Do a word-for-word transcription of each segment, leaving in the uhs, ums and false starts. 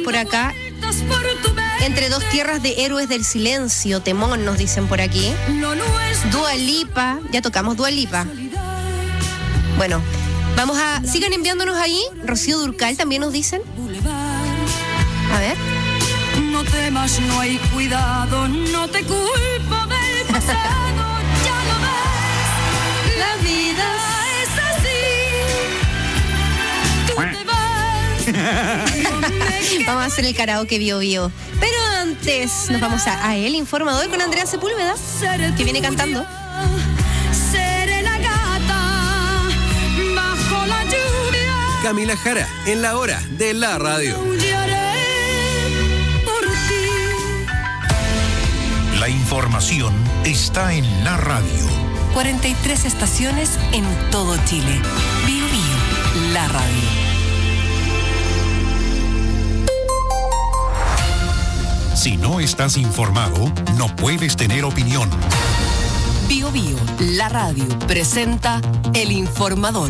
por acá. Entre dos tierras de héroes del silencio, temón, nos dicen por aquí. Dua Lipa, ya tocamos Dua Lipa. Bueno, vamos a... Sigan enviándonos ahí. Rocío Durcal también nos dicen. A ver. No temas, no hay cuidado, no te culpo del pasado, ya lo ves. La vida es así. Tú te vas. Vamos a hacer el karaoke Bio Bio. Pero antes nos vamos a, a El Informador con Andrea Sepúlveda, que viene cantando. Seré la gata bajo la lluvia. Camila Jara, en la hora de la radio. La información está en la radio. cuarenta y tres estaciones en todo Chile. Bio Bio, la radio. Si no estás informado, no puedes tener opinión. Bio Bio, la radio, presenta El Informador.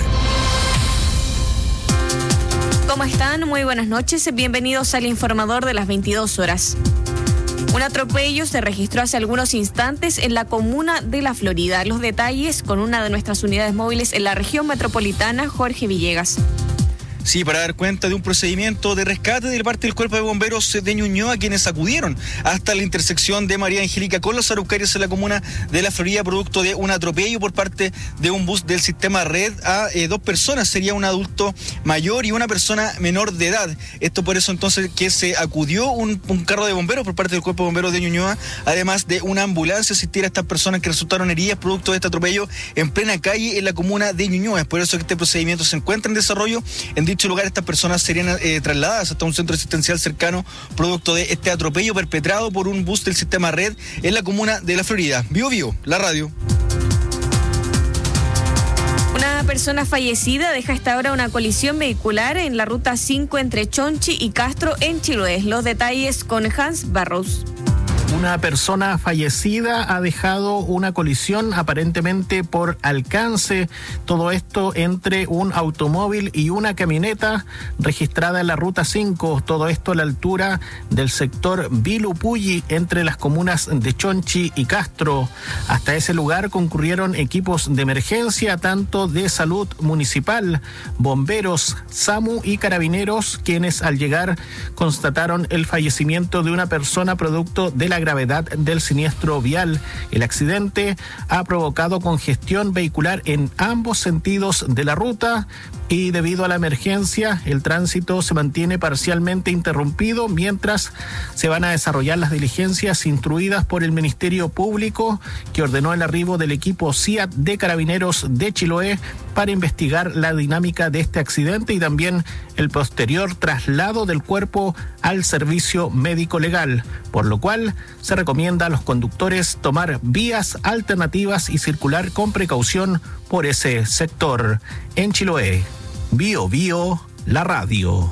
¿Cómo están? Muy buenas noches. Bienvenidos al Informador de las veintidós horas. Un atropello se registró hace algunos instantes en la comuna de La Florida. Los detalles con una de nuestras unidades móviles en la región metropolitana, Jorge Villegas. Sí, para dar cuenta de un procedimiento de rescate de parte del Cuerpo de Bomberos de Ñuñoa, quienes acudieron hasta la intersección de María Angélica con los Araucarias en la comuna de La Florida, producto de un atropello por parte de un bus del sistema Red a eh, dos personas. Sería un adulto mayor y una persona menor de edad. Esto por eso entonces que se acudió un, un carro de bomberos por parte del Cuerpo de Bomberos de Ñuñoa, además de una ambulancia, asistir a estas personas que resultaron heridas producto de este atropello en plena calle en la comuna de Ñuñoa. Es por eso que este procedimiento se encuentra en desarrollo. En dicho lugar, estas personas serían eh, trasladadas hasta un centro asistencial cercano producto de este atropello perpetrado por un bus del sistema Red en la comuna de La Florida. Bio Bio, la radio. Una persona fallecida deja hasta ahora una colisión vehicular en la ruta cinco entre Chonchi y Castro en Chiloé. Los detalles con Hans Barros. Una persona fallecida ha dejado una colisión aparentemente por alcance, todo esto entre un automóvil y una camioneta registrada en la ruta cinco, todo esto a la altura del sector Vilupulli entre las comunas de Chonchi y Castro. Hasta ese lugar concurrieron equipos de emergencia, tanto de salud municipal, bomberos, SAMU y carabineros, quienes al llegar constataron el fallecimiento de una persona producto de la gravedad del siniestro vial. El accidente ha provocado congestión vehicular en ambos sentidos de la ruta y debido a la emergencia el tránsito se mantiene parcialmente interrumpido mientras se van a desarrollar las diligencias instruidas por el Ministerio Público, que ordenó el arribo del equipo C I A T de Carabineros de Chiloé para investigar la dinámica de este accidente y también el posterior traslado del cuerpo al servicio médico legal, por lo cual se recomienda a los conductores tomar vías alternativas y circular con precaución por ese sector. En Chiloé, Bio Bio, la radio.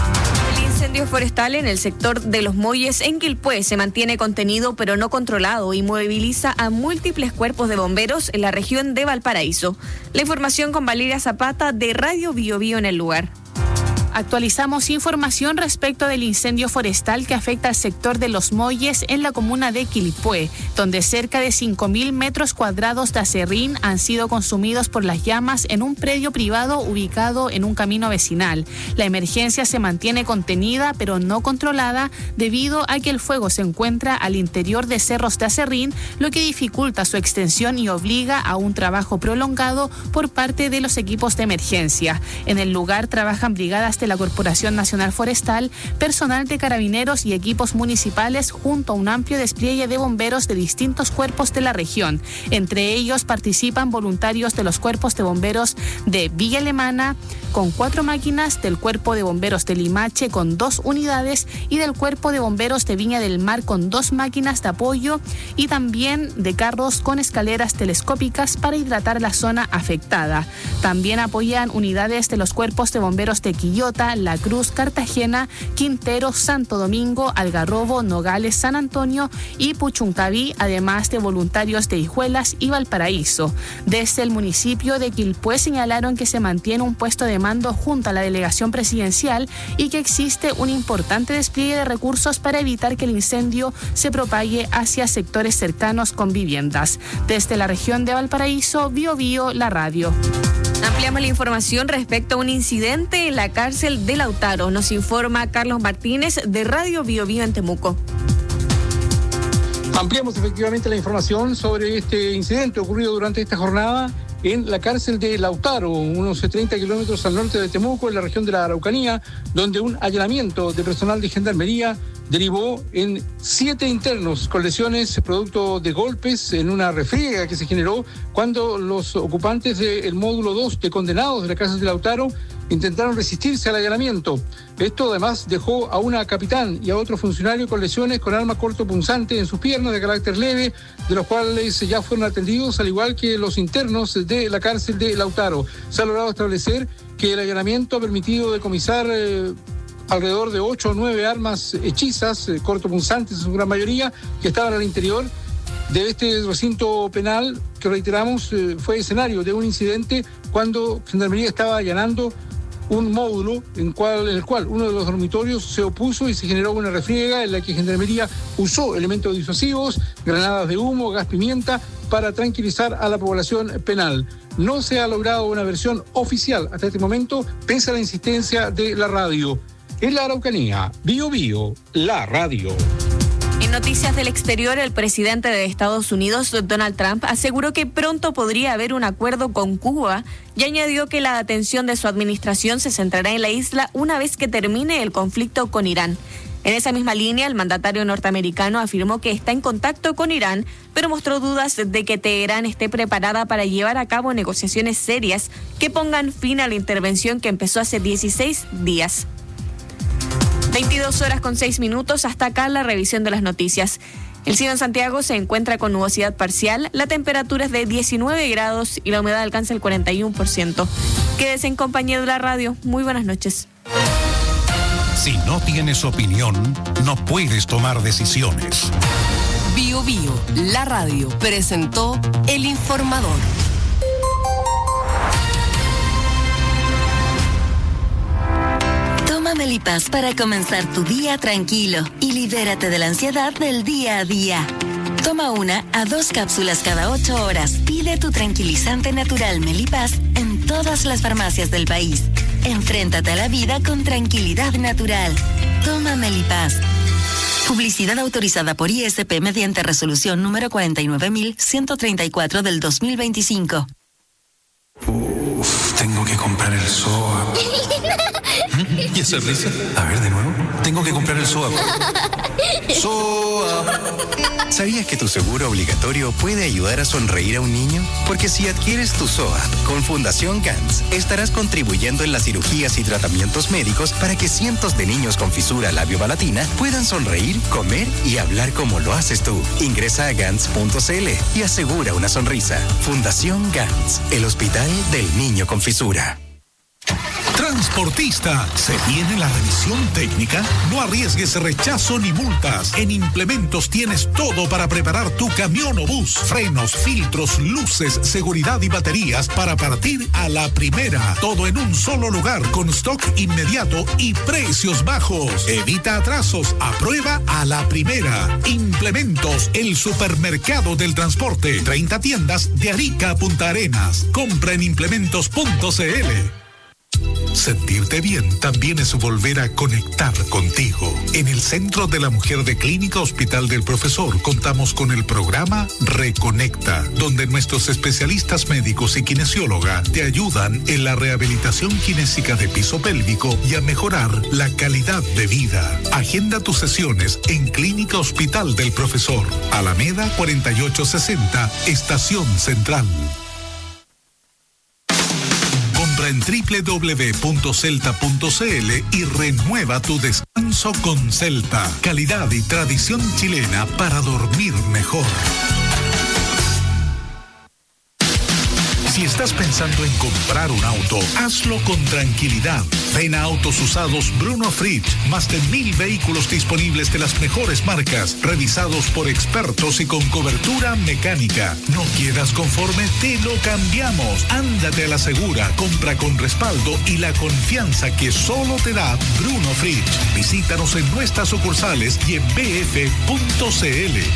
El incendio forestal en el sector de Los Molles en Quilpué se mantiene contenido pero no controlado y moviliza a múltiples cuerpos de bomberos en la región de Valparaíso. La información con Valeria Zapata de Radio Bio Bio en el lugar. Actualizamos información respecto del incendio forestal que afecta al sector de Los Molles en la comuna de Quilpué, donde cerca de cinco mil metros cuadrados de acerrín han sido consumidos por las llamas en un predio privado ubicado en un camino vecinal. La emergencia se mantiene contenida pero no controlada debido a que el fuego se encuentra al interior de cerros de acerrín, lo que dificulta su extensión y obliga a un trabajo prolongado por parte de los equipos de emergencia. En el lugar trabajan brigadas de la Corporación Nacional Forestal, personal de carabineros y equipos municipales junto a un amplio despliegue de bomberos de distintos cuerpos de la región. Entre ellos participan voluntarios de los cuerpos de bomberos de Villa Alemana con cuatro máquinas, del Cuerpo de Bomberos de Limache con dos unidades y del Cuerpo de Bomberos de Viña del Mar con dos máquinas de apoyo y también de carros con escaleras telescópicas para hidratar la zona afectada. También apoyan unidades de los cuerpos de bomberos de Quillota, Mota, La Cruz, Cartagena, Quintero, Santo Domingo, Algarrobo, Nogales, San Antonio y Puchuncaví, además de voluntarios de Hijuelas y Valparaíso. Desde el municipio de Quilpué señalaron que se mantiene un puesto de mando junto a la delegación presidencial y que existe un importante despliegue de recursos para evitar que el incendio se propague hacia sectores cercanos con viviendas. Desde la región de Valparaíso, Bio Bio, la radio. Ampliamos la información respecto a un incidente en la cárcel de Lautaro. Nos informa Carlos Martínez de Radio Bio Bio en Temuco. Ampliamos efectivamente la información sobre este incidente ocurrido durante esta jornada en la cárcel de Lautaro, unos treinta kilómetros al norte de Temuco, en la región de la Araucanía, donde un allanamiento de personal de gendarmería derivó en siete internos con lesiones producto de golpes en una refriega que se generó cuando los ocupantes del módulo dos de condenados de la cárcel de Lautaro intentaron resistirse al allanamiento. Esto además dejó a una capitán y a otro funcionario con lesiones con arma cortopunzante en sus piernas de carácter leve, de los cuales ya fueron atendidos, al igual que los internos de la cárcel de Lautaro. Se ha logrado establecer que el allanamiento ha permitido decomisar eh, alrededor de ocho o nueve armas hechizas, eh, cortopunzantes en su gran mayoría, que estaban al interior de este recinto penal, que reiteramos eh, fue escenario de un incidente cuando Gendarmería estaba allanando un módulo en, cual, en el cual uno de los dormitorios se opuso y se generó una refriega en la que Gendarmería usó elementos disuasivos, granadas de humo, gas pimienta, para tranquilizar a la población penal. No se ha logrado una versión oficial hasta este momento, pese a la insistencia de la radio. En la Araucanía, Bio Bio, la radio. En noticias del exterior, el presidente de Estados Unidos, Donald Trump, aseguró que pronto podría haber un acuerdo con Cuba y añadió que la atención de su administración se centrará en la isla una vez que termine el conflicto con Irán. En esa misma línea, el mandatario norteamericano afirmó que está en contacto con Irán, pero mostró dudas de que Teherán esté preparada para llevar a cabo negociaciones serias que pongan fin a la intervención que empezó hace dieciséis días. veintidós horas con seis minutos, hasta acá la revisión de las noticias. El cielo en Santiago se encuentra con nubosidad parcial, la temperatura es de diecinueve grados y la humedad alcanza el cuarenta y uno por ciento. Quédese en compañía de la radio. Muy buenas noches. Si no tienes opinión, no puedes tomar decisiones. Bio Bio, la radio, presentó El Informador. Toma Melipaz para comenzar tu día tranquilo y libérate de la ansiedad del día a día. Toma una a dos cápsulas cada ocho horas. Pide tu tranquilizante natural Melipaz en todas las farmacias del país. Enfréntate a la vida con tranquilidad natural. Toma Melipaz. Publicidad autorizada por I S P mediante resolución número cuarenta y nueve mil ciento treinta y cuatro del dos mil veinticinco. Uf, tengo que comprar el S O A P. ¿Y esa risa? A ver, de nuevo. Tengo que comprar el S O A P. S O A P. ¿Sabías que tu seguro obligatorio puede ayudar a sonreír a un niño? Porque si adquieres tu S O A P con Fundación Gans, estarás contribuyendo en las cirugías y tratamientos médicos para que cientos de niños con fisura labiopalatina puedan sonreír, comer y hablar como lo haces tú. Ingresa a gans punto c l y asegura una sonrisa. Fundación Gans, el hospital del niño con fisura. Transportista, ¿se viene la revisión técnica? No arriesgues rechazo ni multas. En Implementos tienes todo para preparar tu camión o bus. Frenos, filtros, luces, seguridad y baterías para partir a la primera. Todo en un solo lugar con stock inmediato y precios bajos. Evita atrasos, aprueba a la primera. Implementos, el supermercado del transporte. treinta tiendas de Arica a Punta Arenas. Compra en implementos punto c l. Sentirte bien también es volver a conectar contigo. En el Centro de la Mujer de Clínica Hospital del Profesor contamos con el programa Reconecta, donde nuestros especialistas médicos y kinesióloga te ayudan en la rehabilitación kinésica de piso pélvico y a mejorar la calidad de vida. Agenda tus sesiones en Clínica Hospital del Profesor, Alameda cuarenta y ocho sesenta, Estación Central. En doble u doble u doble u punto celta punto c l y renueva tu descanso con Celta. Calidad y tradición chilena para dormir mejor. Si estás pensando en comprar un auto, hazlo con tranquilidad. Ven a Autos Usados Bruno Fritsch. Más de mil vehículos disponibles de las mejores marcas, revisados por expertos y con cobertura mecánica. ¿No quedas conforme? Te lo cambiamos. Ándate a la segura, compra con respaldo y la confianza que solo te da Bruno Fritsch. Visítanos en nuestras sucursales y en b f punto c l.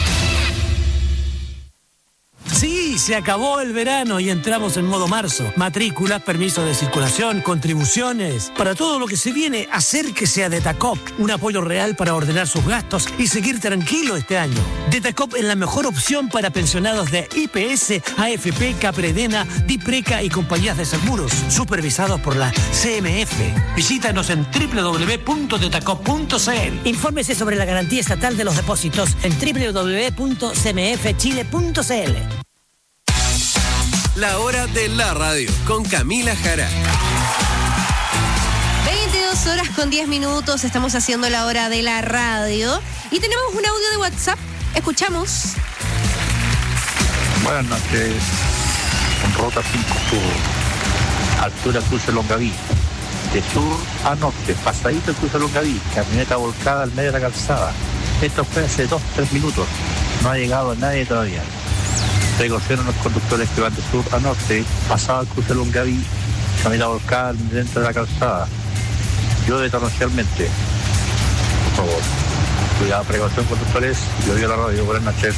Sí, se acabó el verano y entramos en modo marzo. Matrículas, permisos de circulación, contribuciones. Para todo lo que se viene, acérquese a Detacop. Un apoyo real para ordenar sus gastos y seguir tranquilo este año. Detacop es la mejor opción para pensionados de I P S, A F P, Capredena, Dipreca y compañías de seguros, supervisados por la C M F. Visítanos en doble u doble u doble u punto detacop punto c l. Infórmese sobre la garantía estatal de los depósitos en doble u doble u doble u punto c m f chile punto c l. La hora de la radio con Camila Jara. veintidós horas con diez minutos, estamos haciendo la hora de la radio y tenemos un audio de WhatsApp. Escuchamos. Buenas noches. En Rota cinco Sur, altura Cruce Longaví. De sur a norte, pasadito el Cruce Longaví, camioneta volcada al medio de la calzada. Esto fue hace dos, tres minutos. No ha llegado nadie todavía. Precaución los conductores que van de sur a norte, pasado el cruce Longaví, camioneta volcada dentro de la calzada. Llueve torrencialmente. Por favor, cuidado, precaución conductores. Yo digo la radio, buenas noches.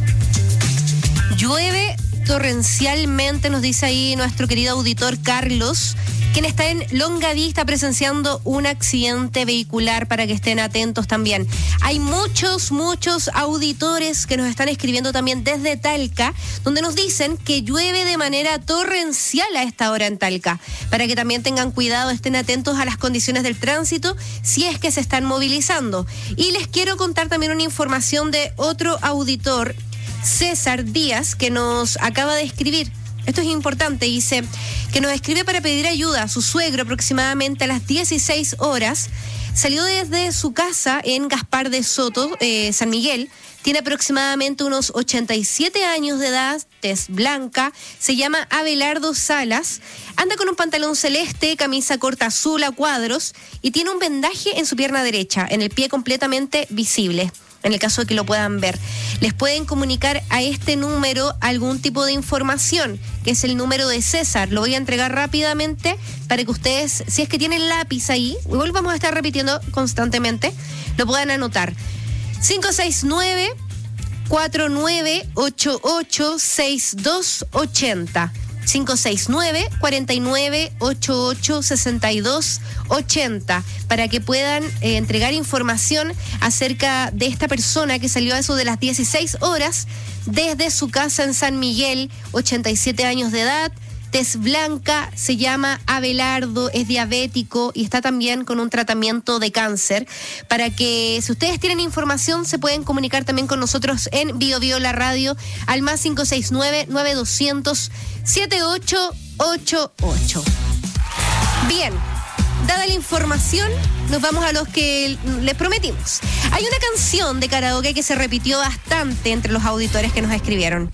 Llueve torrencialmente, nos dice ahí nuestro querido auditor Carlos, quien está en Longaví, está presenciando un accidente vehicular, para que estén atentos también. Hay muchos, muchos auditores que nos están escribiendo también desde Talca, donde nos dicen que llueve de manera torrencial a esta hora en Talca, para que también tengan cuidado, estén atentos a las condiciones del tránsito si es que se están movilizando. Y les quiero contar también una información de otro auditor, César Díaz, que nos acaba de escribir. Esto es importante, dice que nos escribe para pedir ayuda. A su suegro, aproximadamente a las dieciséis horas, salió desde su casa en Gaspar de Soto, eh, San Miguel. Tiene aproximadamente unos ochenta y siete años de edad, tez blanca, se llama Abelardo Salas, anda con un pantalón celeste, camisa corta azul a cuadros y tiene un vendaje en su pierna derecha, en el pie completamente visible. En el caso de que lo puedan ver, les pueden comunicar a este número algún tipo de información, que es el número de César. Lo voy a entregar rápidamente para que ustedes, si es que tienen lápiz ahí, igual vamos a estar repitiendo constantemente, lo puedan anotar. cinco seis nueve, cuatro nueve ocho ocho, seis dos ocho cero. cinco seis nueve, cuatro nueve ocho ocho, seis dos ocho cero, para que puedan eh, entregar información acerca de esta persona que salió a eso de las dieciséis horas desde su casa en San Miguel, ochenta y siete años de edad, tez blanca, se llama Abelardo, es diabético y está también con un tratamiento de cáncer. Para que, si ustedes tienen información, se pueden comunicar también con nosotros en Bio Bio la radio al más cinco seis nueve, nueve dos cero cero, siete ocho ocho ocho. Bien, dada la información, nos vamos a los que les prometimos. Hay una canción de karaoke que se repitió bastante entre los auditores que nos escribieron.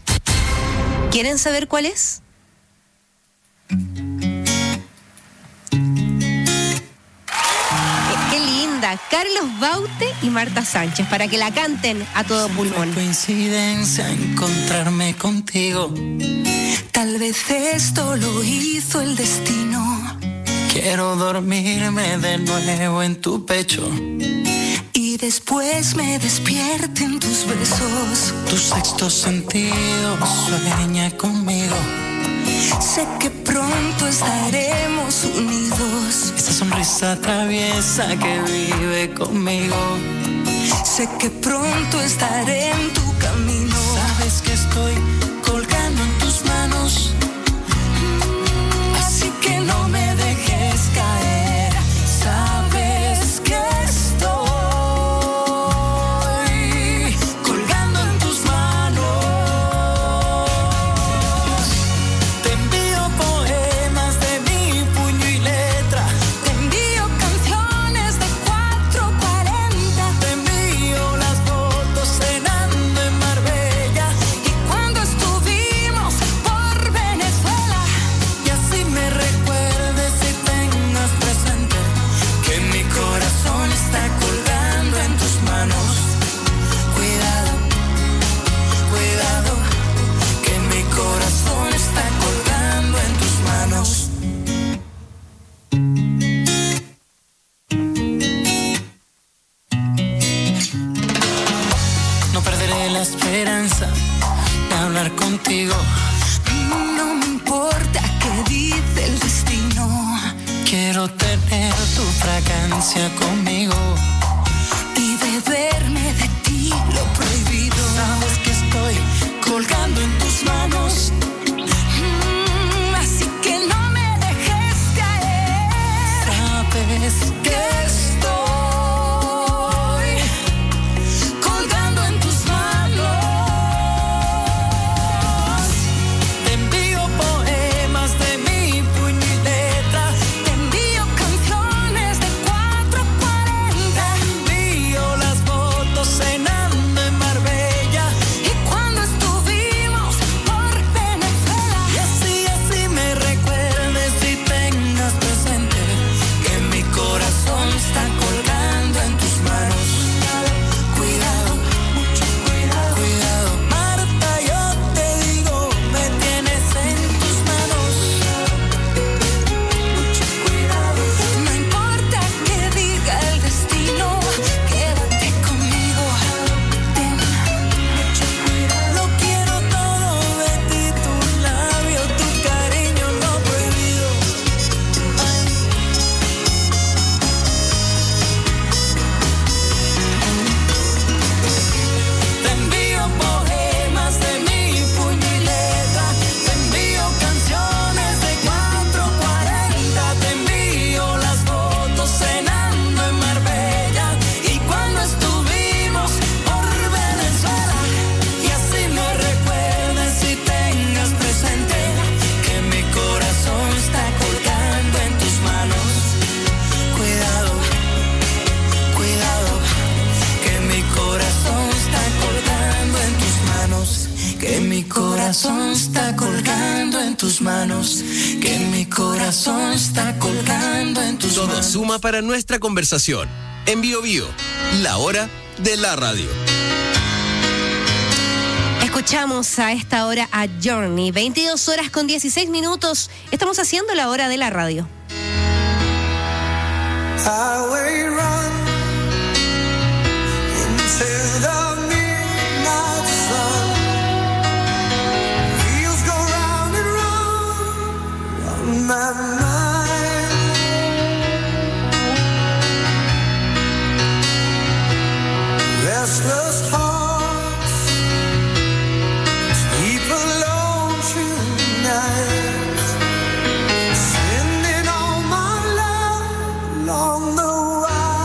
¿Quieren saber cuál es? Qué linda, Carlos Baute y Marta Sánchez, para que la canten a todo pulmón. Coincidencia encontrarme contigo, tal vez esto lo hizo el destino. Quiero dormirme de nuevo en tu pecho y después me despierte en tus besos. Tu sexto sentido sueña conmigo. Sé que pronto estaremos unidos. Esa sonrisa traviesa que vive conmigo. Sé que pronto estaré en tu camino. Sabes que estoy colgando en tus manos, así que no me dejes caer. Sabes que estoy colgando en tus manos. Te envío poemas de mi puño y letra. Te envío canciones de cuatro cuarenta. Te envío las fotos cenando en Marbella y cuando estuvimos por Venecia. esperanza de hablar contigo. No me importa qué dice el destino. Quiero tener tu fragancia conmigo y beberme de ti lo prohibido. Sabes que estoy colgando en tus manos, mm, así que no me dejes caer. Sabes que estoy colgando en tus manos. Te envío poemas de mi puño y letra, te envío canciones de cuatro cuarenta, te envío las fotos cenando en Marbella y cuando estuvimos por Venezuela. Y así, así me recuerdes y tengas presente que mi corazón está colgando en tus manos. Cuidado, mucho cuidado, cuidado, Marta, yo te digo, me tienes en tus manos. Mucho cuidado, no importa qué diga el destino, quédate conmigo. Ten mucho cuidado, lo quiero todo de ti, tu labio, tu cariño, lo prohibido. Te envío poemas de mi puño y letra, te envío canciones de cuatro cuarenta, te envío las fotos cenando en Marbella y cuando estuvimos por Venezuela. Y así me recuerdes y tengas presente que mi corazón está colgando en tus manos. Cuidado, cuidado, que mi corazón está colgando en tus manos, que mi corazón está colgando en tus manos, que mi corazón está colgando en tus Todo manos. suma para nuestra conversación. En Bio Bio, la hora de la radio. Escuchamos a esta hora a Journey, veintidós horas con dieciséis minutos. Estamos haciendo la hora de la radio. Highway run into the midnight sun. Wheels go round and round on my mind. Restless hearts sleep alone tonight. Sending all my love along the wire.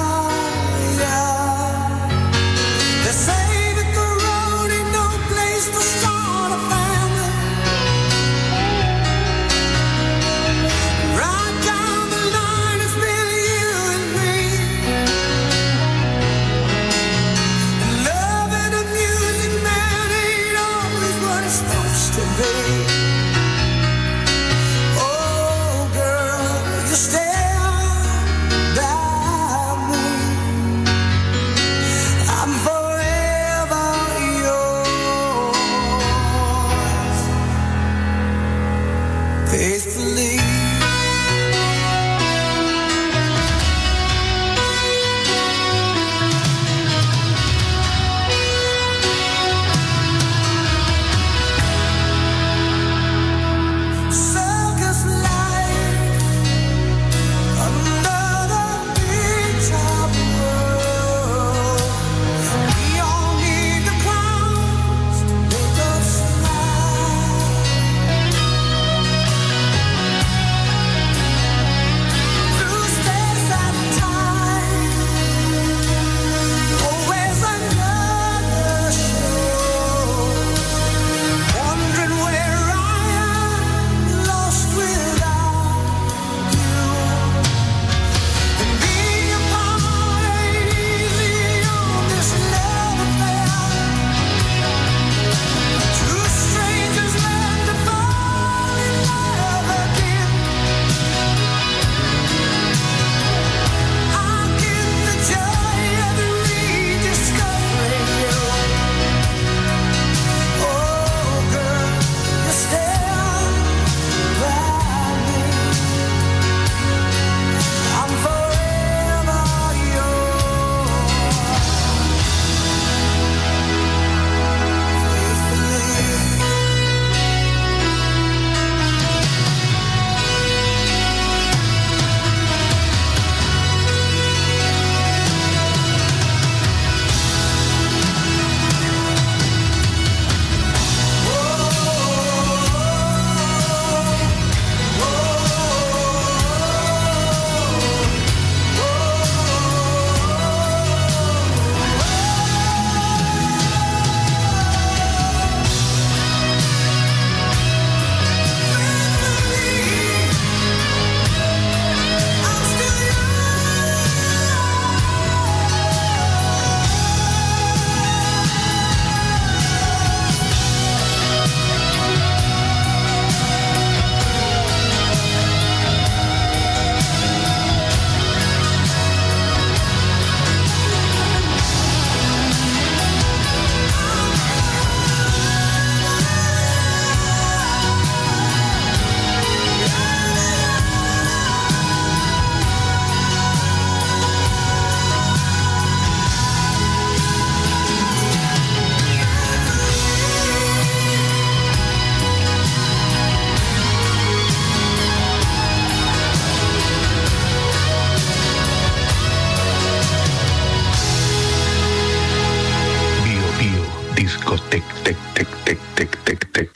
Tec, tec, tec, tec, tec, tec, tec.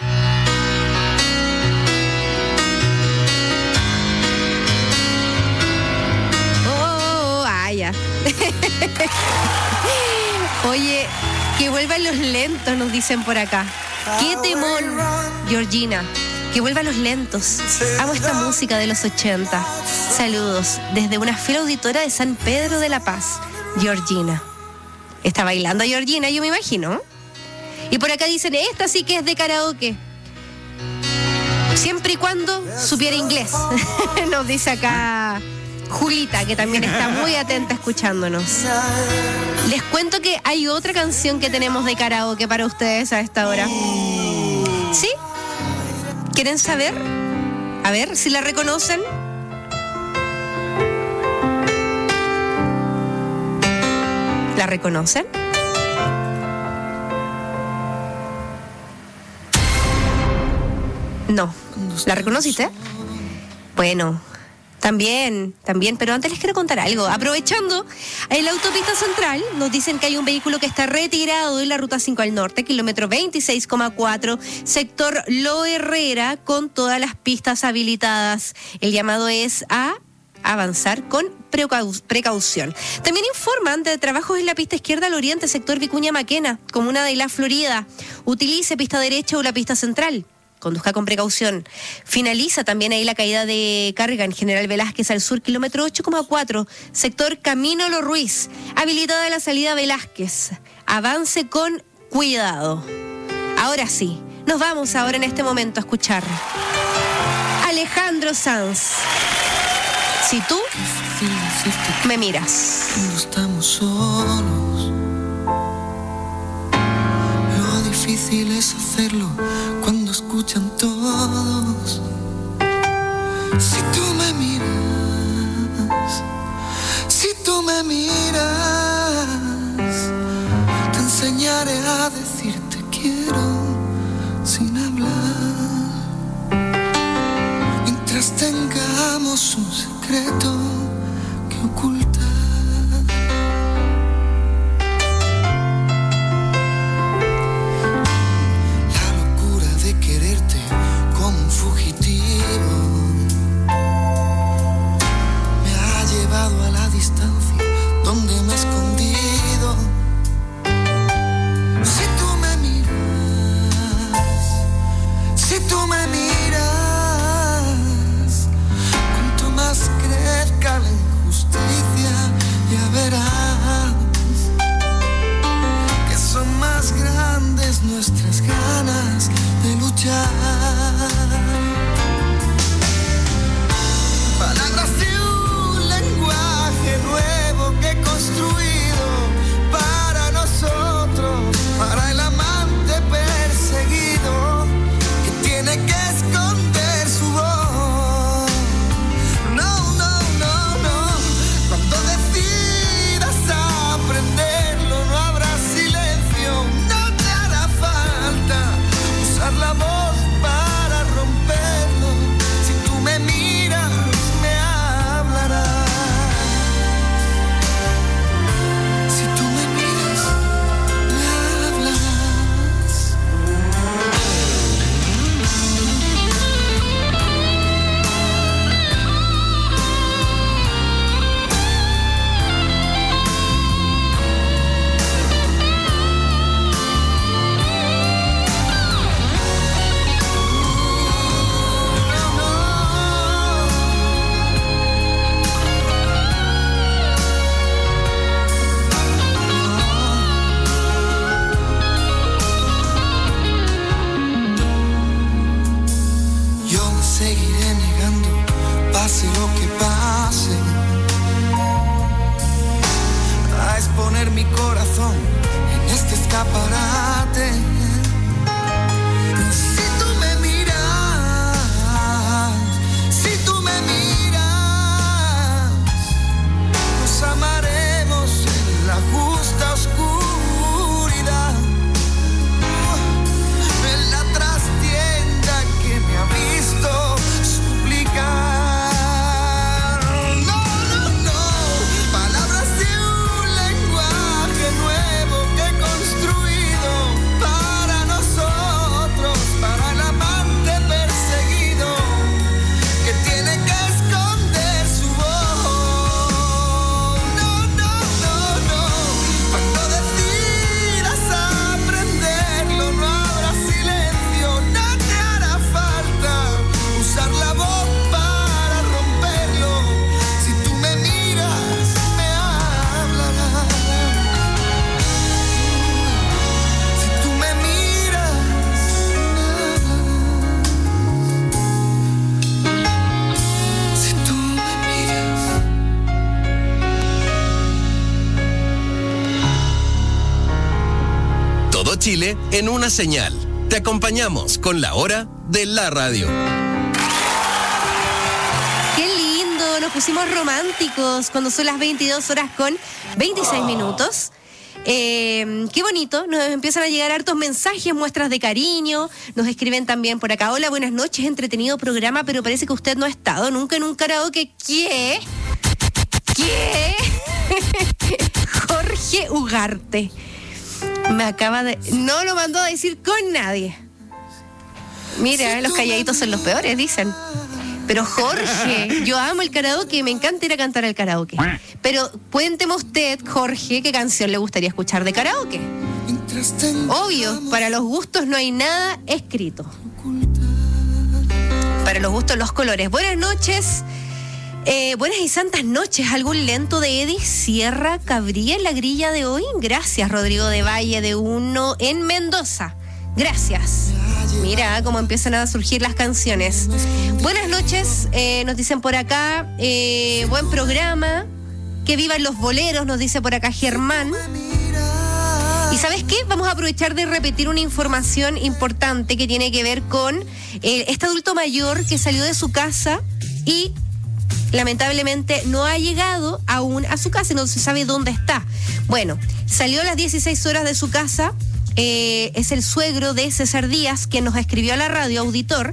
Oh, ah, ya. Oye, que vuelvan los lentos, nos dicen por acá. ¡Qué temón, Georgina! Que vuelvan los lentos. Amo esta música de los ochenta. Saludos desde una fiel auditora de San Pedro de la Paz, Georgina. Está bailando Georgina, yo me imagino. Y por acá dicen, esta sí que es de karaoke. Siempre y cuando supiera inglés. Nos dice acá Julita, que también está muy atenta escuchándonos. Les cuento que hay otra canción que tenemos de karaoke para ustedes a esta hora. ¿Sí? ¿Quieren saber? A ver si la reconocen. ¿La reconocen? No. ¿La reconociste? Bueno, también, también, pero antes les quiero contar algo. Aprovechando, en la autopista central nos dicen que hay un vehículo que está retirado en la ruta cinco al norte, kilómetro veintiséis coma cuatro, sector Lo Herrera, con todas las pistas habilitadas. El llamado es a avanzar con precau- precaución. También informan de trabajos en la pista izquierda al oriente, sector Vicuña Maquena, comuna de La Florida. Utilice pista derecha o la pista central. Conduzca con precaución. Finaliza también ahí la caída de carga en General Velázquez al sur, kilómetro ocho coma cuatro, sector Camino Los Ruiz. Habilitada la salida Velázquez. Avance con cuidado. Ahora sí, nos vamos ahora en este momento a escuchar Alejandro Sanz. Si tú me miras. Cuando estamos solos, lo difícil es hacerlo cuando escuchan todos. Si tú me miras, si tú me miras, te enseñaré a decirte quiero sin hablar. Mientras tengamos un secreto que ocultar. La locura de quererte como un fugitivo me ha llevado a la distancia donde me he escondido. Si tú me miras, si tú me miras, más crezca la injusticia, ya verás que son más grandes nuestras ganas de luchar. Palabras de un lenguaje nuevo que he construido para nosotros, para el amante perseguido que tiene que esconder su voz. La voz para romperlo. Si tú me miras, me hablarás. Si tú me miras, me hablarás. Seguiré negando, pase lo que pase, a exponer mi corazón en este escaparate. Si tú me miras, si tú me miras, nos amaremos en la justa oscuridad, en la trastienda que me ha visto suplicar. No, no, no, palabras de un lenguaje nuevo que he construido para todo Chile en una señal. Te acompañamos con la hora de la radio. Qué lindo, nos pusimos románticos cuando son las veintidós horas con veintiséis minutos. Eh, qué bonito, nos empiezan a llegar hartos mensajes, muestras de cariño, nos escriben también por acá: hola, buenas noches, entretenido programa, pero parece que usted no ha estado nunca en un karaoke. ¿Qué? ¿Qué? Jorge Ugarte me acaba de... no lo mandó a decir con nadie. Mira, los calladitos son los peores, dicen. Pero Jorge, yo amo el karaoke, me encanta ir a cantar al karaoke. Pero cuénteme usted, Jorge, ¿qué canción le gustaría escuchar de karaoke? Obvio, para los gustos no hay nada escrito. Para los gustos, los colores. Buenas noches, eh, buenas y santas noches. ¿Algún lento de Eddie Sierra cabría en la grilla de hoy? Gracias, Rodrigo de Valle de Uno en Mendoza. Gracias. Mira cómo empiezan a surgir las canciones. Buenas noches, eh, nos dicen por acá, eh, buen programa, que vivan los boleros, nos dice por acá Germán. ¿Y sabes qué? Vamos a aprovechar de repetir una información importante que tiene que ver con eh, este adulto mayor que salió de su casa y lamentablemente no ha llegado aún a su casa y no se sabe dónde está. Bueno, salió a las dieciséis horas de su casa. Eh, es el suegro de César Díaz, quien nos escribió a la radio, auditor.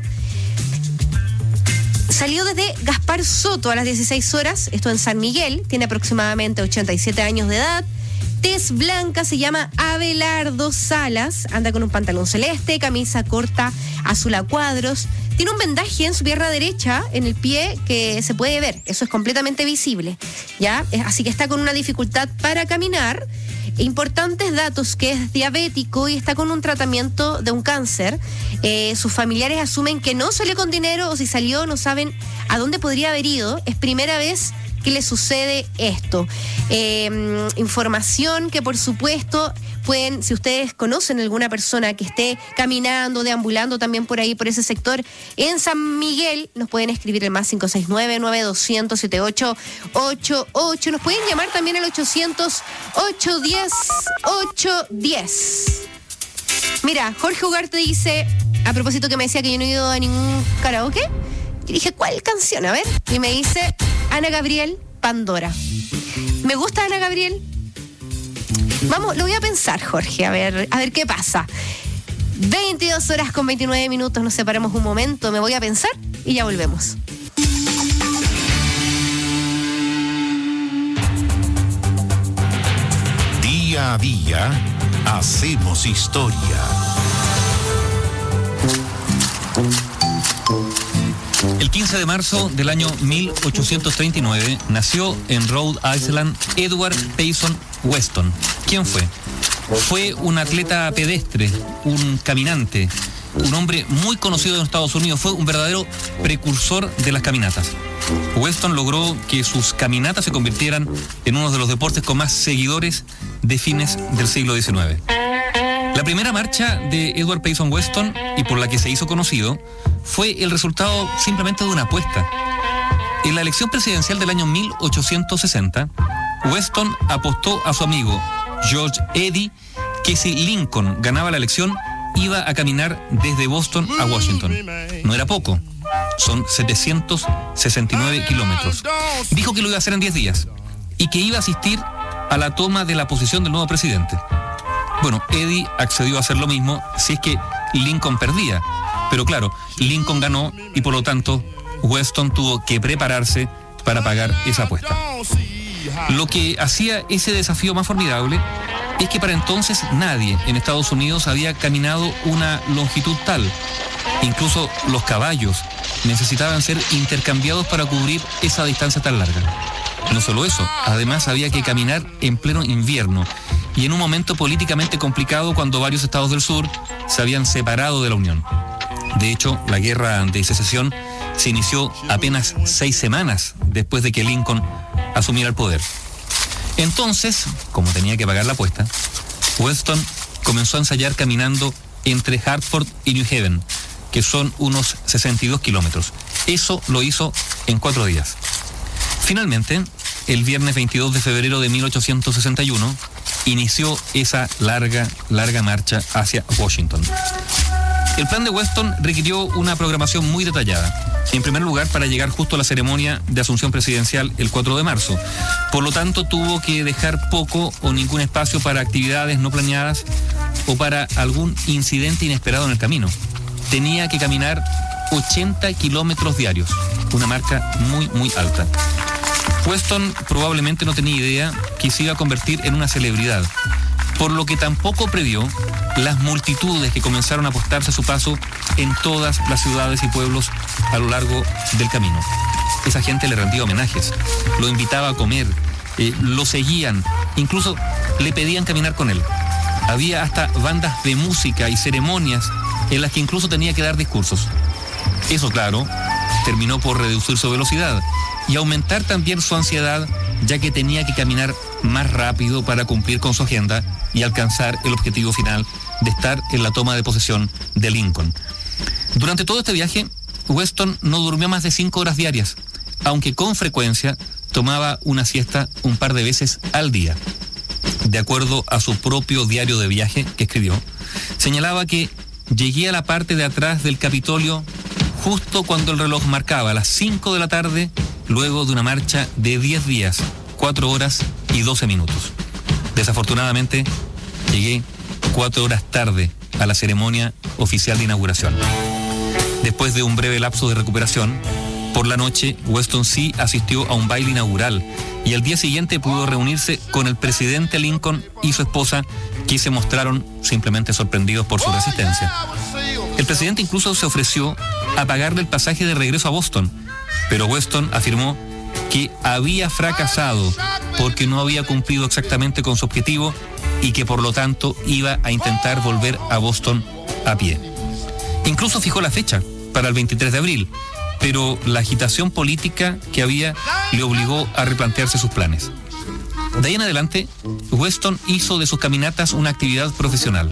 Salió desde Gaspar Soto a las dieciséis horas, esto en San Miguel, tiene aproximadamente ochenta y siete años de edad, tez blanca, se llama Abelardo Salas, anda con un pantalón celeste, camisa corta azul a cuadros, tiene un vendaje en su pierna derecha, en el pie, que se puede ver, eso es completamente visible, ¿ya? Así que está con una dificultad para caminar. Importantes datos: que es diabético y está con un tratamiento de un cáncer. Eh, sus familiares asumen que no salió con dinero, o si salió no saben a dónde podría haber ido. Es primera vez que le sucede esto. Eh, información que por supuesto pueden, si ustedes conocen alguna persona que esté caminando, deambulando también por ahí, por ese sector, en San Miguel, nos pueden escribir el más cinco seis nueve, nueve dos cero cero, siete ocho ocho ocho. Nos pueden llamar también al ochocientos, ocho diez, ocho diez. Mira, Jorge Ugarte dice, a propósito que me decía que yo no he ido a ningún karaoke, y dije, ¿cuál canción? A ver. Y me dice, Ana Gabriel, Pandora. ¿Me gusta Ana Gabriel? Vamos, lo voy a pensar, Jorge, a ver, a ver qué pasa. veintidós horas con veintinueve minutos, nos separamos un momento, me voy a pensar y ya volvemos. Día a día, hacemos historia. El quince de marzo del año mil ochocientos treinta y nueve nació en Rhode Island Edward Payson Weston. ¿Quién fue? Fue un atleta pedestre, un caminante, un hombre muy conocido en Estados Unidos. Fue un verdadero precursor de las caminatas. Weston logró que sus caminatas se convirtieran en uno de los deportes con más seguidores de fines del siglo diecinueve. La primera marcha de Edward Payson Weston, y por la que se hizo conocido, fue el resultado simplemente de una apuesta. En la elección presidencial del año mil ochocientos sesenta, Weston apostó a su amigo George Eddy que si Lincoln ganaba la elección, iba a caminar desde Boston a Washington. No era poco, son setecientos sesenta y nueve kilómetros. Dijo que lo iba a hacer en diez días y que iba a asistir a la toma de la posición del nuevo presidente. Bueno, Eddy accedió a hacer lo mismo si es que Lincoln perdía. Pero claro, Lincoln ganó y por lo tanto Weston tuvo que prepararse para pagar esa apuesta. Lo que hacía ese desafío más formidable es que para entonces nadie en Estados Unidos había caminado una longitud tal. Incluso los caballos necesitaban ser intercambiados para cubrir esa distancia tan larga. No solo eso, además había que caminar en pleno invierno y en un momento políticamente complicado cuando varios estados del sur se habían separado de la Unión. De hecho, la guerra de secesión se inició apenas seis semanas después de que Lincoln asumiera el poder. Entonces, como tenía que pagar la apuesta, Weston comenzó a ensayar caminando entre Hartford y New Haven, que son unos sesenta y dos kilómetros. Eso lo hizo en cuatro días. Finalmente, el viernes veintidós de febrero de mil ochocientos sesenta y uno, inició esa larga, larga marcha hacia Washington. El plan de Weston requirió una programación muy detallada. En primer lugar, para llegar justo a la ceremonia de asunción presidencial el cuatro de marzo. Por lo tanto, tuvo que dejar poco o ningún espacio para actividades no planeadas o para algún incidente inesperado en el camino. Tenía que caminar ochenta kilómetros diarios, una marca muy, muy alta. Weston probablemente no tenía idea que se iba a convertir en una celebridad, por lo que tampoco previó las multitudes que comenzaron a apostarse a su paso en todas las ciudades y pueblos a lo largo del camino. Esa gente le rendía homenajes, lo invitaba a comer, eh, lo seguían, incluso le pedían caminar con él. Había hasta bandas de música y ceremonias en las que incluso tenía que dar discursos. Eso, claro, terminó por reducir su velocidad y aumentar también su ansiedad, ya que tenía que caminar más rápido para cumplir con su agenda y alcanzar el objetivo final de estar en la toma de posesión de Lincoln. Durante todo este viaje, Weston no durmió más de cinco horas diarias, aunque con frecuencia tomaba una siesta un par de veces al día. De acuerdo a su propio diario de viaje que escribió, señalaba que llegué a la parte de atrás del Capitolio justo cuando el reloj marcaba las cinco de la tarde, luego de una marcha de diez días, cuatro horas y doce minutos. Desafortunadamente, llegué cuatro horas tarde a la ceremonia oficial de inauguración. Después de un breve lapso de recuperación, por la noche, Weston sí asistió a un baile inaugural y al día siguiente pudo reunirse con el presidente Lincoln y su esposa, que se mostraron simplemente sorprendidos por su resistencia. El presidente incluso se ofreció a pagarle el pasaje de regreso a Boston, pero Weston afirmó que había fracasado porque no había cumplido exactamente con su objetivo y que por lo tanto iba a intentar volver a Boston a pie. Incluso fijó la fecha para el veintitrés de abril, pero la agitación política que había le obligó a replantearse sus planes. De ahí en adelante, Weston hizo de sus caminatas una actividad profesional.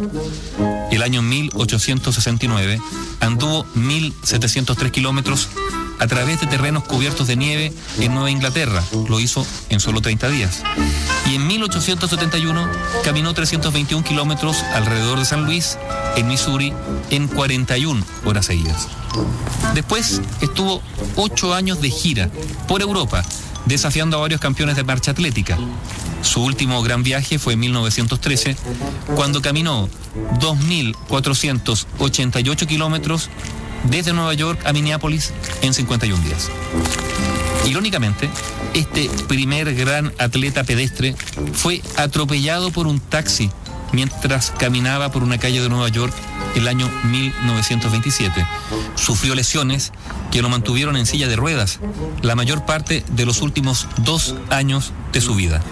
El año mil ochocientos sesenta y nueve anduvo mil setecientos tres kilómetros a través de terrenos cubiertos de nieve en Nueva Inglaterra. Lo hizo en solo treinta días. Y en mil ochocientos setenta y uno caminó trescientos veintiún kilómetros alrededor de San Luis, en Missouri, en cuarenta y una horas seguidas. Después estuvo ocho años de gira por Europa, desafiando a varios campeones de marcha atlética. Su último gran viaje fue en mil novecientos trece, cuando caminó dos mil cuatrocientos ochenta y ocho kilómetros desde Nueva York a Minneapolis en cincuenta y un días. Irónicamente, este primer gran atleta pedestre fue atropellado por un taxi mientras caminaba por una calle de Nueva York el año mil novecientos veintisiete. Sufrió lesiones que lo mantuvieron en silla de ruedas la mayor parte de los últimos dos años de su vida.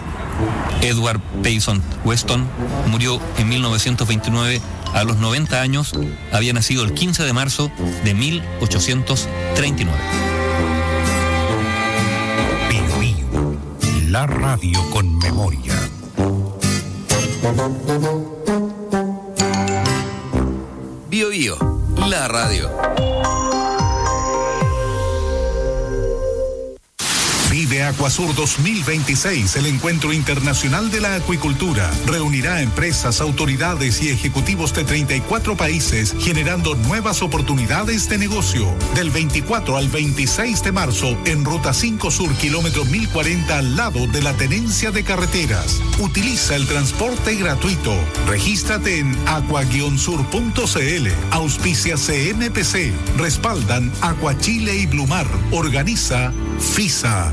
Edward Payson Weston murió en mil novecientos veintinueve a los noventa años. Había nacido el quince de marzo de mil ochocientos treinta y nueve. Bio Bio, la radio con memoria. Bio Bio, la radio. Vive Acuasur dos mil veintiséis, el encuentro internacional de la acuicultura. Reunirá a empresas, autoridades y ejecutivos de treinta y cuatro países, generando nuevas oportunidades de negocio. Del veinticuatro al veintiséis de marzo, en Ruta cinco Sur, kilómetro mil cuarenta, al lado de la Tenencia de Carreteras. Utiliza el transporte gratuito. Regístrate en aqua sur punto c l. Auspicia C M P C. Respaldan Acuachile y Blumar. Organiza FISA.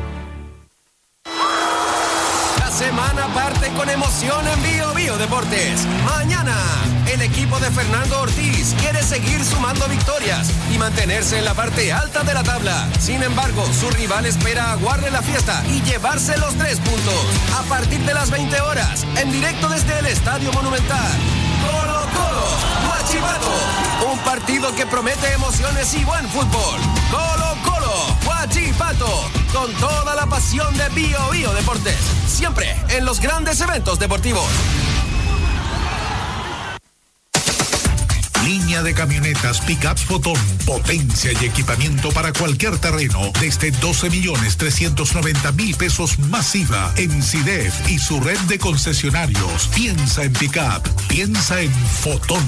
Semana parte con emoción en Bio Bio Deportes. Mañana, el equipo de Fernando Ortiz quiere seguir sumando victorias y mantenerse en la parte alta de la tabla. Sin embargo, su rival espera aguarle la fiesta y llevarse los tres puntos. A partir de las veinte horas, en directo desde el Estadio Monumental. Colo Colo, Huachipato. Un partido que promete emociones y buen fútbol. Colo Colo, Huachipato. Con toda la pasión de Bio Bio Deportes. Siempre en los grandes eventos deportivos. Línea de camionetas Pickups Fotón. Potencia y equipamiento para cualquier terreno. Desde doce millones trescientos noventa mil pesos masiva en SIDEF y su red de concesionarios. Piensa en Pickup. Piensa en Fotón.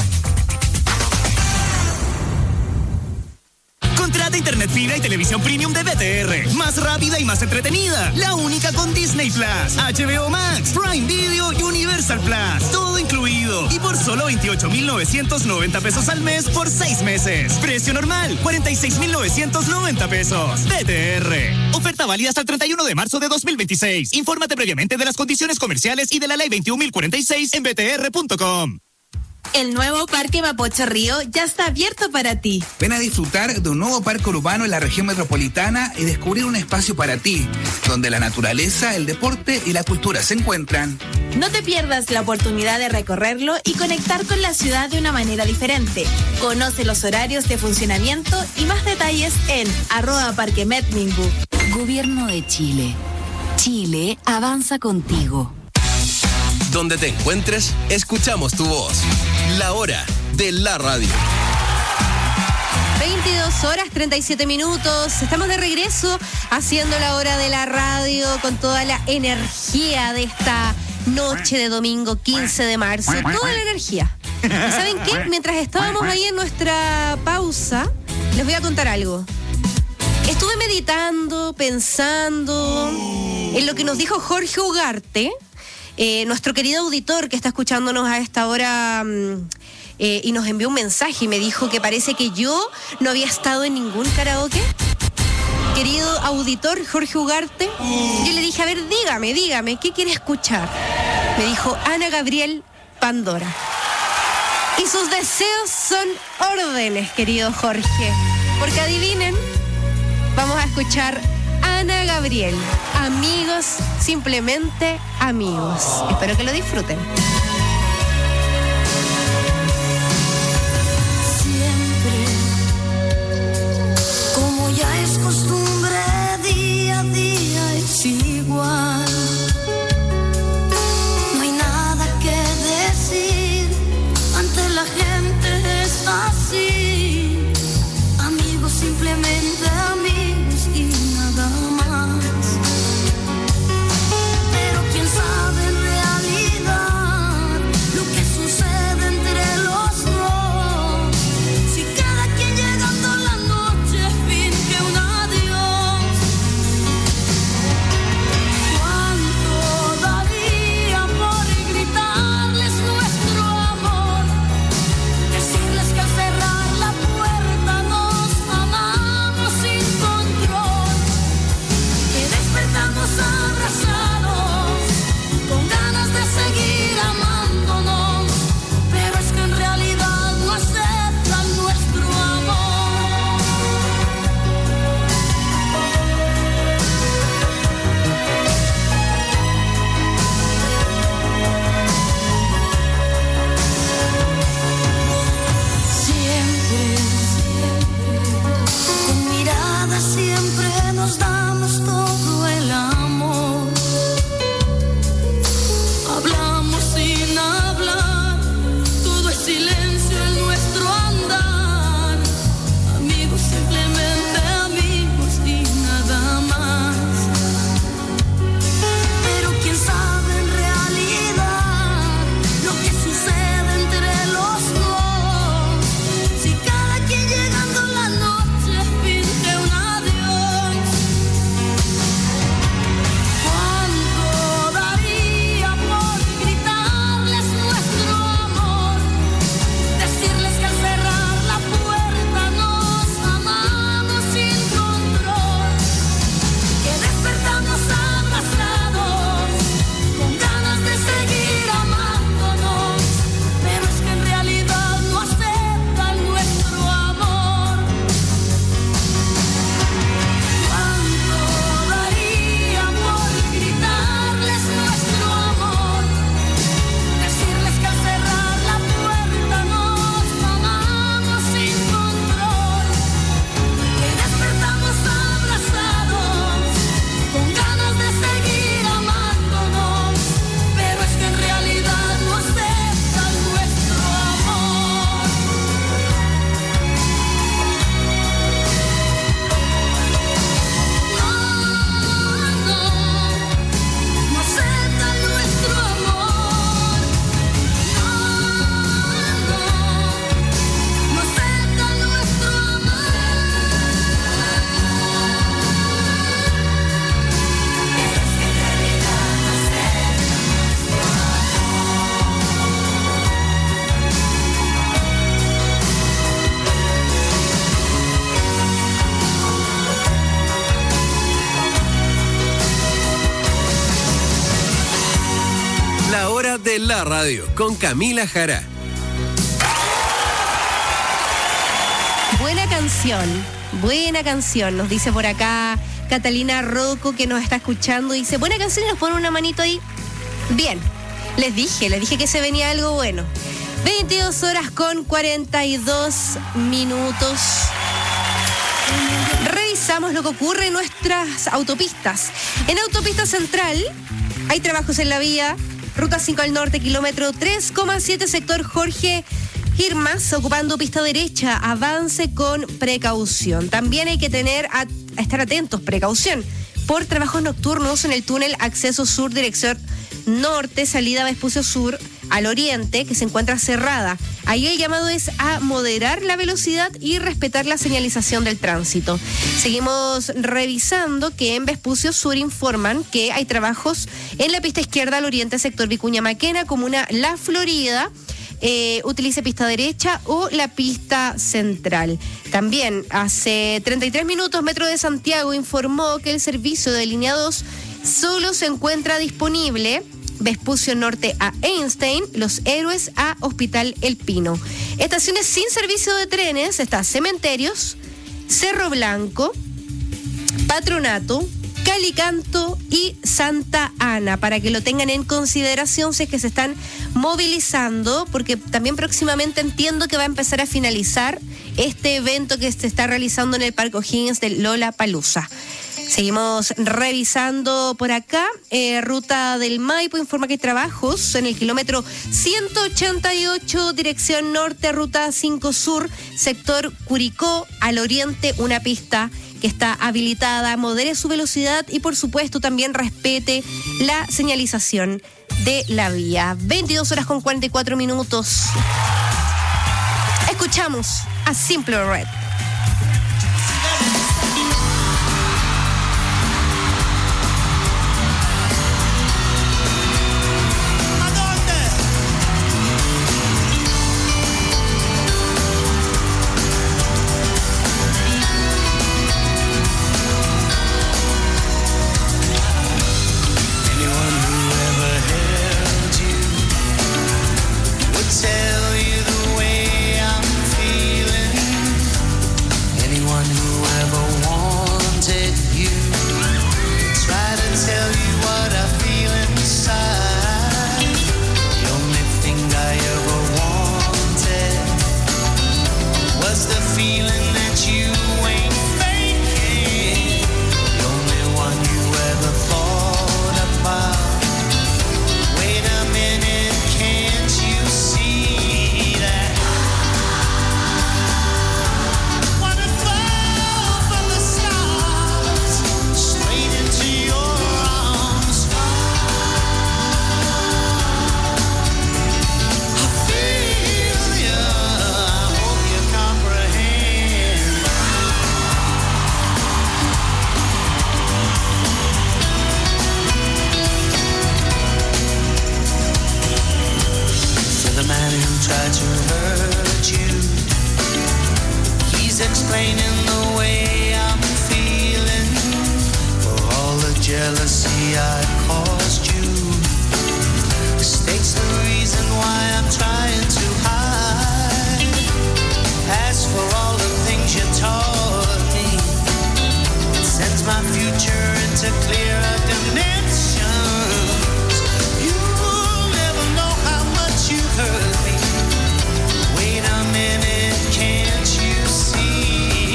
Contrata internet fibra y televisión premium de B T R. Más rápida y más entretenida. La única con Disney Plus, H B O Max, Prime Video y Universal Plus. Todo incluido. Y por solo veintiocho mil novecientos noventa pesos al mes por seis meses. Precio normal, cuarenta y seis mil novecientos noventa pesos. B T R. Oferta válida hasta el treinta y uno de marzo de dos mil veintiséis. Infórmate previamente de las condiciones comerciales y de la ley veintiún mil cuarenta y seis en b t r punto com. El nuevo Parque Mapocho Río ya está abierto para ti. Ven a disfrutar de un nuevo parque urbano en la región metropolitana y descubrir un espacio para ti, donde la naturaleza, el deporte y la cultura se encuentran. No te pierdas la oportunidad de recorrerlo y conectar con la ciudad de una manera diferente. Conoce los horarios de funcionamiento y más detalles en arroba Parque Metminbu. Gobierno de Chile. Chile avanza contigo. Donde te encuentres, escuchamos tu voz. La hora de la radio. veintidós horas treinta y siete minutos. Estamos de regreso haciendo la hora de la radio con toda la energía de esta noche de domingo quince de marzo. Toda la energía. ¿Y saben qué? Mientras estábamos ahí en nuestra pausa, les voy a contar algo. Estuve meditando, pensando en lo que nos dijo Jorge Ugarte. Eh, nuestro querido auditor que está escuchándonos a esta hora um, eh, y nos envió un mensaje y me dijo que parece que yo no había estado en ningún karaoke. Querido auditor Jorge Ugarte, yo le dije, a ver, dígame, dígame, ¿qué quiere escuchar? Me dijo, Ana Gabriel, Pandora. Y sus deseos son órdenes, querido Jorge. Porque adivinen, vamos a escuchar Ana Gabriel, amigos, simplemente amigos. Espero que lo disfruten. Siempre, como ya es costumbre, día a día es igual. No hay nada que decir, ante la gente es así. Amigos, simplemente amigos y nada más. Pero quién sabe en realidad lo que sucede entre los dos. Si cada quien llegando la noche finge un adiós. de la radio con Camila Jara. Buena canción, buena canción, nos dice por acá Catalina Rocco, que nos está escuchando. Dice, buena canción, y nos pone una manito ahí. Bien, les dije, les dije que se venía algo bueno. veintidós horas con cuarenta y dos minutos. Revisamos lo que ocurre en nuestras autopistas. En Autopista Central hay trabajos en la vía Ruta cinco al norte, kilómetro tres coma siete, sector Jorge Girmas, ocupando pista derecha. Avance con precaución. También hay que tener a, a estar atentos, precaución, por trabajos nocturnos en el túnel acceso sur, dirección norte, salida Vespucio Sur al oriente, que se encuentra cerrada. Ahí el llamado es a moderar la velocidad y respetar la señalización del tránsito. Seguimos revisando que en Vespucio Sur informan que hay trabajos en la pista izquierda al oriente, sector Vicuña Maquena, comuna La Florida. Eh, utilice pista derecha o la pista central. También hace treinta y tres minutos Metro de Santiago informó que el servicio de línea dos solo se encuentra disponible Vespucio Norte a Einstein, Los Héroes a Hospital El Pino. Estaciones sin servicio de trenes está Cementerios, Cerro Blanco, Patronato, Calicanto y Santa Ana, para que lo tengan en consideración si es que se están movilizando, porque también próximamente entiendo que va a empezar a finalizar este evento que se está realizando en el Parque O'Higgins de Lollapalooza. Seguimos revisando por acá. Eh, Ruta del Maipo informa que hay trabajos en el kilómetro ciento ochenta y ocho, dirección norte, Ruta cinco Sur, sector Curicó, al oriente, una pista que está habilitada. Modere su velocidad y, por supuesto, también respete la señalización de la vía. veintidós horas con cuarenta y cuatro minutos. Escuchamos a Simple Red.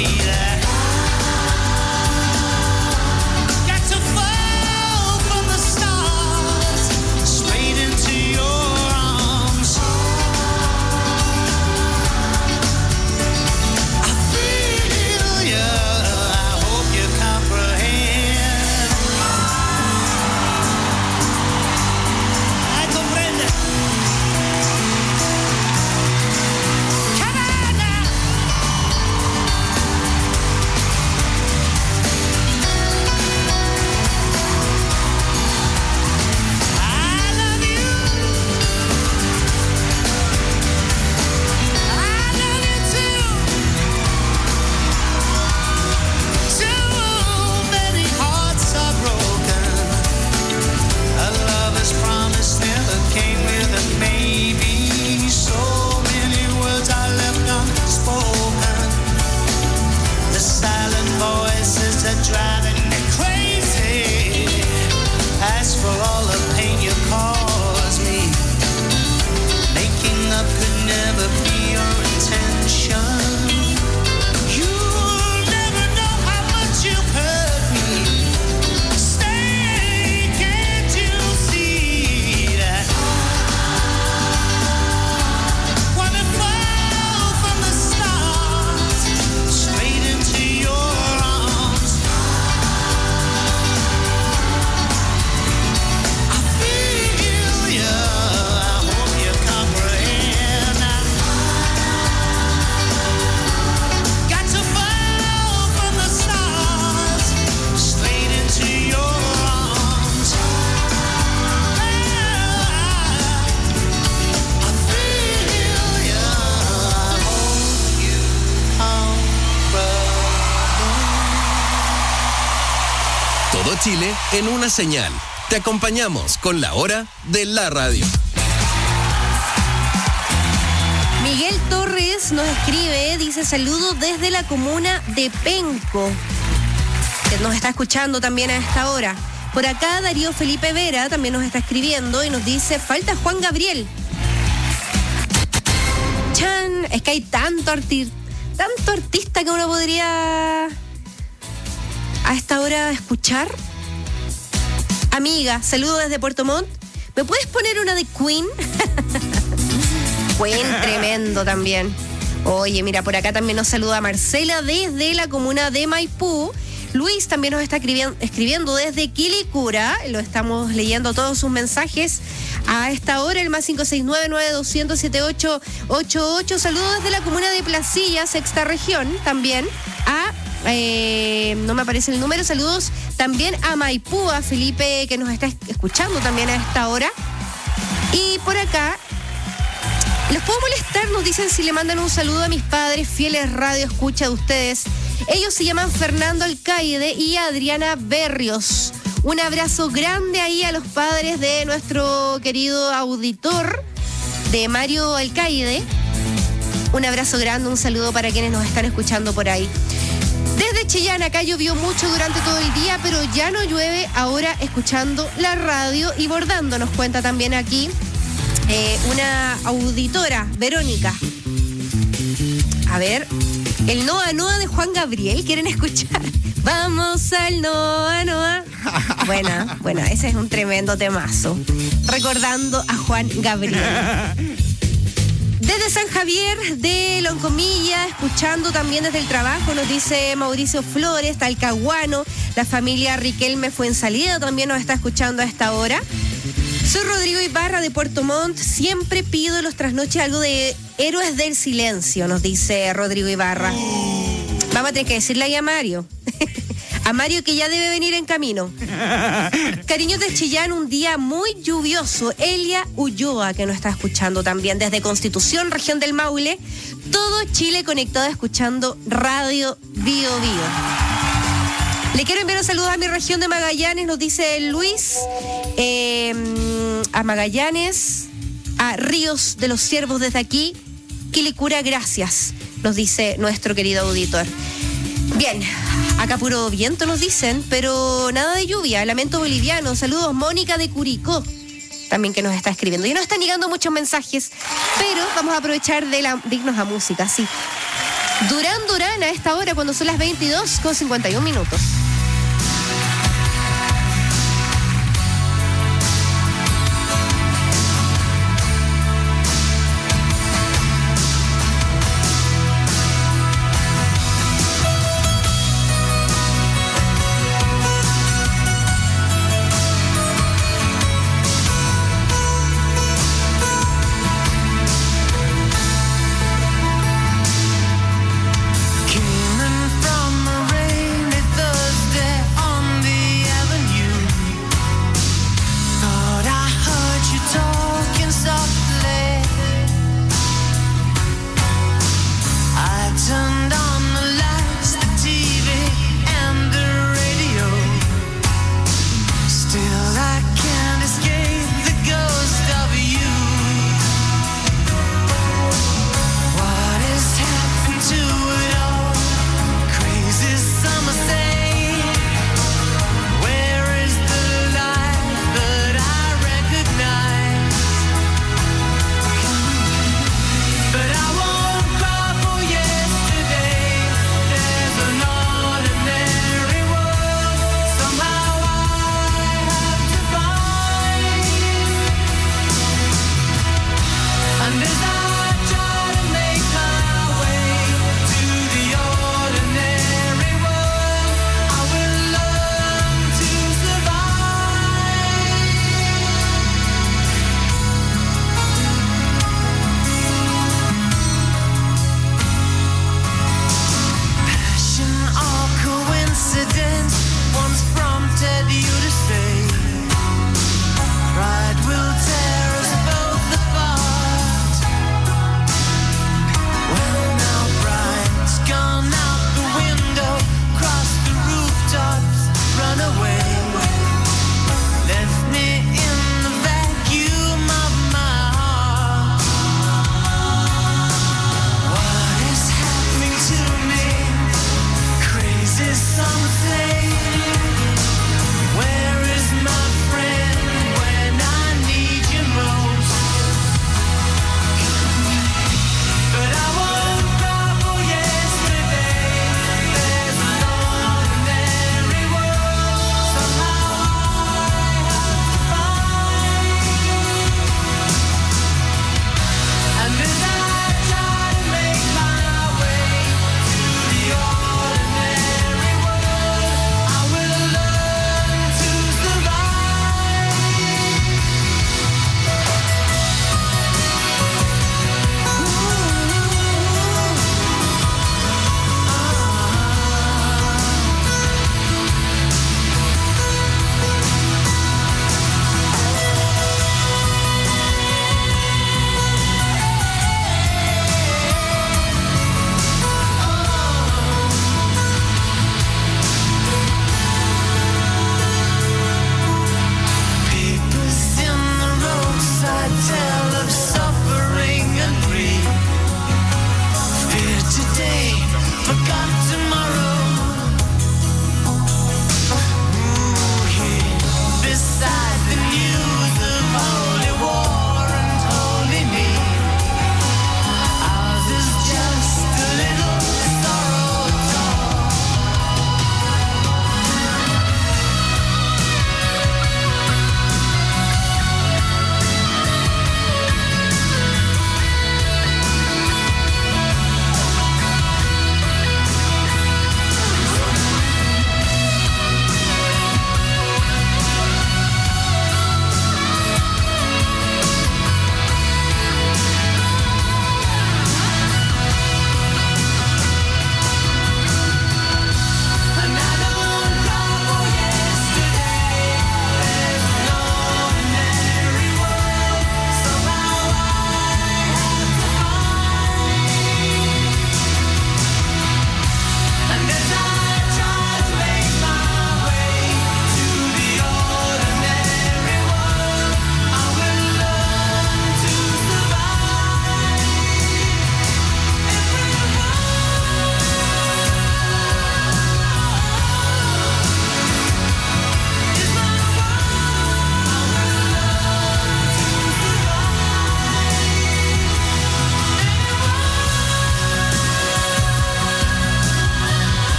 Got to fall from the Chile en una señal. Te acompañamos con la hora de la radio. Miguel Torres nos escribe, dice saludos desde la comuna de Penco, que nos está escuchando también a esta hora. Por acá Darío Felipe Vera también nos está escribiendo y nos dice, falta Juan Gabriel. Chan, es que hay tanto, arti- tanto artista que uno podría a esta hora escuchar. Amiga, saludo desde Puerto Montt. ¿Me puedes poner una de Queen? Queen, tremendo también. Oye, mira, por acá también nos saluda Marcela desde la comuna de Maipú. Luis también nos está escribiendo, escribiendo desde Quilicura. Lo estamos leyendo todos sus mensajes a esta hora, el más cinco seis nueve, nueve dos cero cero, siete ocho ocho ocho. Saludos desde la comuna de Placilla, sexta región, también a... Eh, no me aparece el número. Saludos también a Maipú, a Felipe, que nos está escuchando también a esta hora. Y por acá, ¿los puedo molestar? Nos dicen si le mandan un saludo a mis padres, fieles radio escucha de ustedes. Ellos se llaman Fernando Alcaide y Adriana Berrios. Un abrazo grande ahí a los padres de nuestro querido auditor, de Mario Alcaide. Un abrazo grande, un saludo para quienes nos están escuchando por ahí. Desde Chillán, acá llovió mucho durante todo el día, pero ya no llueve, ahora escuchando la radio y bordando. Nos cuenta también aquí eh, una auditora, Verónica. A ver, el Noa Noa de Juan Gabriel, ¿quieren escuchar? Vamos al Noa Noa. Buena, buena, ese es un tremendo temazo. Recordando a Juan Gabriel. Desde San Javier de Loncomilla, escuchando también desde el trabajo, nos dice Mauricio Flores, Talcahuano, la familia Riquelme Fuensalida también nos está escuchando a esta hora. Soy Rodrigo Ibarra de Puerto Montt, siempre pido en los trasnoches algo de Héroes del Silencio, nos dice Rodrigo Ibarra. Vamos a tener que decirle ahí a Mario. A Mario que ya debe venir en camino. Cariños de Chillán, un día muy lluvioso. Elia Ulloa, que nos está escuchando también desde Constitución, región del Maule. Todo Chile conectado escuchando Radio Bio Bio. Le quiero enviar un saludo a mi región de Magallanes, nos dice Luis. Eh, a Magallanes, a Ríos de los Ciervos desde aquí. Quilicura, gracias, nos dice nuestro querido auditor. Bien, acá puro viento nos dicen, pero nada de lluvia. Lamento boliviano. Saludos, Mónica de Curicó, también que nos está escribiendo. Y nos están llegando muchos mensajes, pero vamos a aprovechar de, la, de irnos a música, sí. Durán Durán a esta hora, cuando son las veintidós con cincuenta y un minutos. Came in from the rain, it does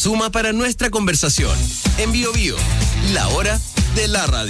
suma para nuestra conversación. En Bio Bio, la hora de la radio.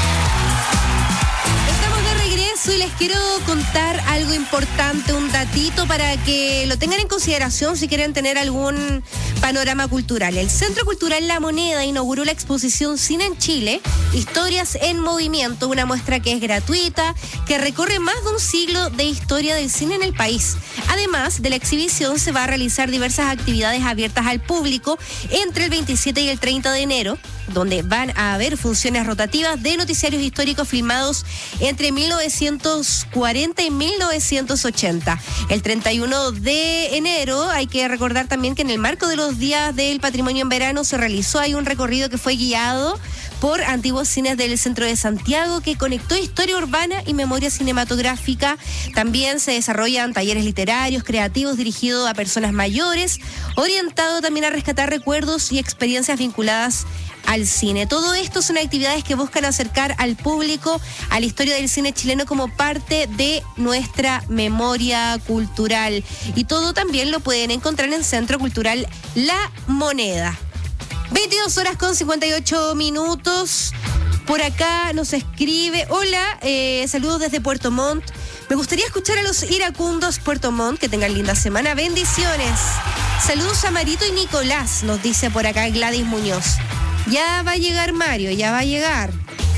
Estamos de regreso y les quiero contar algo importante, un datito para que lo tengan en consideración si quieren tener algún panorama cultural. El Centro Cultural La Moneda inauguró la exposición Cine en Chile, Historias en Movimiento, una muestra que es gratuita, que recorre más de un siglo de historia del cine en el país. Además de la exhibición, se va a realizar diversas actividades abiertas al público entre el veintisiete y el treinta de enero, donde van a haber funciones rotativas de noticiarios históricos filmados entre mil novecientos cuarenta y mil novecientos ochenta. El treinta y uno de enero, hay que recordar también que en el marco de los días del patrimonio en verano se realizó ahí un recorrido que fue guiado por antiguos cines del centro de Santiago que conectó historia urbana y memoria cinematográfica. También se desarrollan talleres literarios, creativos dirigidos a personas mayores, orientado también a rescatar recuerdos y experiencias vinculadas al cine. Todo esto son actividades que buscan acercar al público a la historia del cine chileno como parte de nuestra memoria cultural. Y todo también lo pueden encontrar en Centro Cultural La Moneda. veintidós horas con cincuenta y ocho minutos. Por acá nos escribe, hola, eh, saludos desde Puerto Montt. Me gustaría escuchar a los iracundos Puerto Montt, que tengan linda semana. Bendiciones. Saludos a Marito y Nicolás, nos dice por acá Gladys Muñoz. Ya va a llegar Mario, ya va a llegar.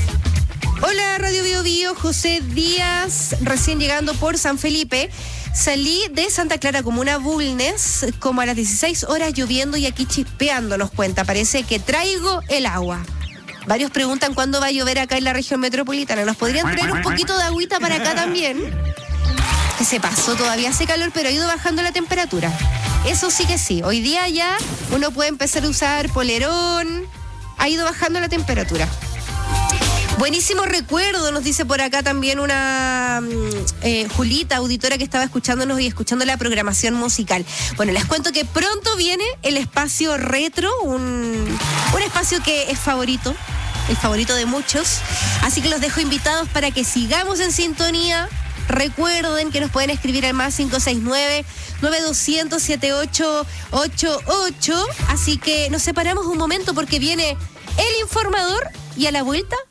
Hola, Radio Bio Bio, José Díaz, recién llegando por San Felipe. Salí de Santa Clara Comuna Bulnes, como a las dieciséis horas lloviendo y aquí chispeando, nos cuenta. Parece que traigo el agua. Varios preguntan cuándo va a llover acá en la región metropolitana. ¿Nos podrían traer un poquito de agüita para acá también? Que se pasó, todavía hace calor, pero ha ido bajando la temperatura. Eso sí que sí. Hoy día ya uno puede empezar a usar polerón. Ha ido bajando la temperatura. Buenísimo recuerdo, nos dice por acá también una eh, Julita, auditora que estaba escuchándonos y escuchando la programación musical. Bueno, les cuento que pronto viene el espacio retro, un, un espacio que es favorito, el favorito de muchos. Así que los dejo invitados para que sigamos en sintonía. Recuerden que nos pueden escribir al más cinco seis nueve, nueve dos cero cero, siete ocho ocho ocho. Así que nos separamos un momento porque viene el informador y a la vuelta